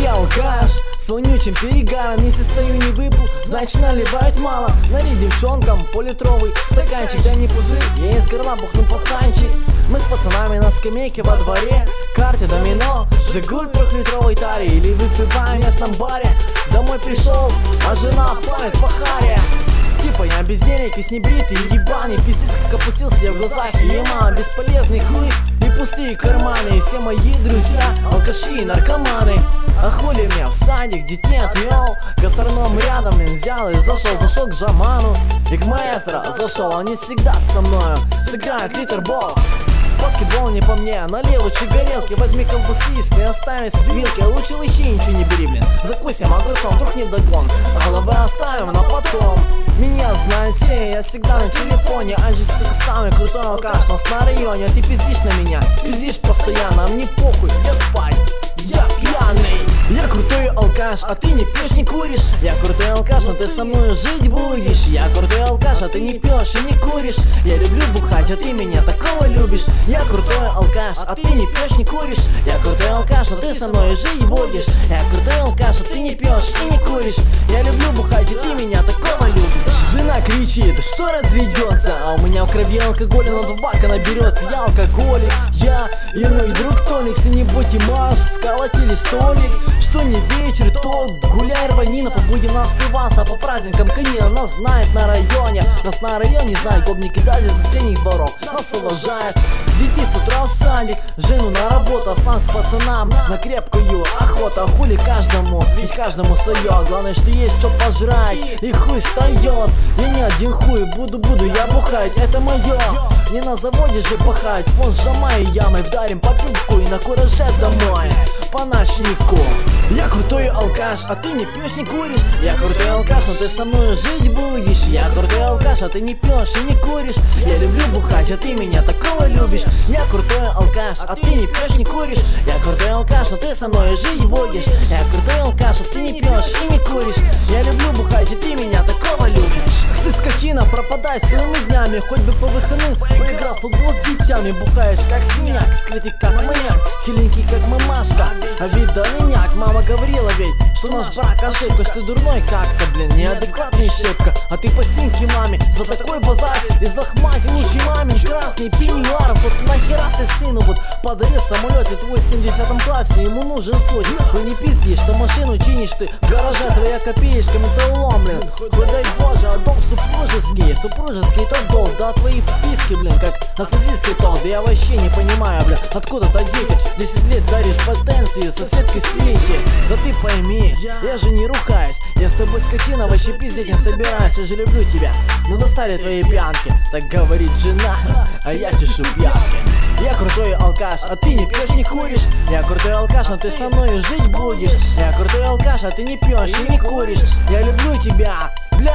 Я алкаш с вонючим перегаром. Если стою не выпил, значит наливают мало. Налей девчонкам пол-литровый стаканчик. Дай мне пузырь, я из горла бухну пацанчик. Мы с пацанами на скамейке во дворе. Карты, домино, Жигуль 3-литровой таре. Или выпиваем в местном баре. Домой пришел, а жена палит по харе. Типа я бездельник, весь небритый, ебаный. Пиздец как опустился я в глазах ема. Бесполезный хуй и пустые карманы. И все мои друзья алкаши и наркоманы. А хули мне в садик детей отвел. Гастроном рядом блин, взял и зашел к Жаману. И к маэстро зашел, они всегда со мною сыграют литербол. Баскетбол не по мне, налей лучше горелки. Возьми колбасы, если оставим с вилки. Лучше вообще ничего не бери, блин. Закусим огурцом, вдруг не догон. Головы оставим на потом. Меня знают все, я всегда на телефоне. Анжи, сука, самый крутой алкаш нас на районе. А ты пиздишь на меня, пиздишь постоянно. А мне похуй, я спать, я пьяный. Я крутой алкаш, а ты не пьешь, не куришь. Я крутой алкаш, но ты со мной жить будешь. Я крутой алкаш, а ты не пьешь и не куришь. Я люблю бухать, а ты меня такого любишь. Я крутой алкаш, а ты не пьешь, не куришь. Я крутой алкаш, но ты со мной жить будешь. Я крутой алкаш, а ты не пьешь и не куришь. Я люблю бухать, и ты меня такого любишь. Жена кричит, что разведется, а у меня в крови алкоголя на 2 бака наберется. Я алкоголик, я и мой друг Толик. С небудь и Маш сколотили столик. Что не вечер, то гуляй рванина. Побудем нас пиваса, по праздникам конина. Нас знает на районе, нас на районе знают. Гопники даже из соседних дворов нас уважают. Детей с утра в садик, жену на работу. Сам к пацанам на крепкую охота. Хули каждому, ведь каждому свое. Главное, что есть что пожрать, и хуй встает. Я не один хуй, буду я бухать, это мое. Не на заводе же пахать, вон Жамай и ямой. Вдарим по пивку и на кураже домой по ночнику. Я крутой алкаш, а ты не пьешь, не куришь. Я крутой алкаш, но ты со мной жить будешь. Я крутой алкаш, а ты не пьешь и не куришь. Я люблю бухать, а ты меня такого любишь. Я крутой алкаш, а ты не пьешь, не куришь. Я крутой алкаш, но ты со мной жить будешь. Я крутой алкаш, а ты не пьешь и не куришь. Я люблю бухать, и ты меня такого любишь. Ах ты скотина, пропадай целыми днями. Хоть бы по выходным поиграл в футбол с детьми. Бухаешь как синяк, скрытый как маньяк, хиленький как мамашка, а вид дальняк. Мама говорила ведь, что наш брак ошибка. Что ты дурной как-то, блин, неадекватный шибко. А ты по синьке маме за такой базар. Из лохматей лучший мамин красный пеньюар. Вот нахера ты сыну вот подарил самолет, и твой в 70 классе ему нужен суть. Вы не пиздишь, что машину чинишь ты в гараже. Твоя копеечка металлом, блин. Хоть дай боже, а долг супружеский. Супружеский это долг, да твои писки, блин, как нацистский толк. Да я вообще не понимаю, блин, откуда-то дети 10 лет даришь потенцию соседке Свете. Да ты пойми, я же не рухаюсь. Я с тобой, скотина, вообще пиздеть не собираюсь. Я же люблю тебя, но достали твои пьянки. Так говорит жена, а я чешу пьянки. Я крутой алкаш, а ты не пьешь, не куришь. Я крутой алкаш, но ты со мной жить будешь. Я крутой алкаш, а ты не пьешь и не куришь. Я люблю тебя, бля.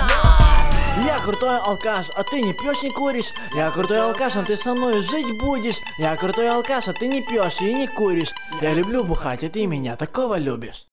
Я крутой алкаш, а ты не пьешь, не куришь. Я крутой алкаш, а ты со мной жить будешь. Я крутой алкаш, а ты не пьешь и не куришь. Я люблю бухать, а ты меня такого любишь.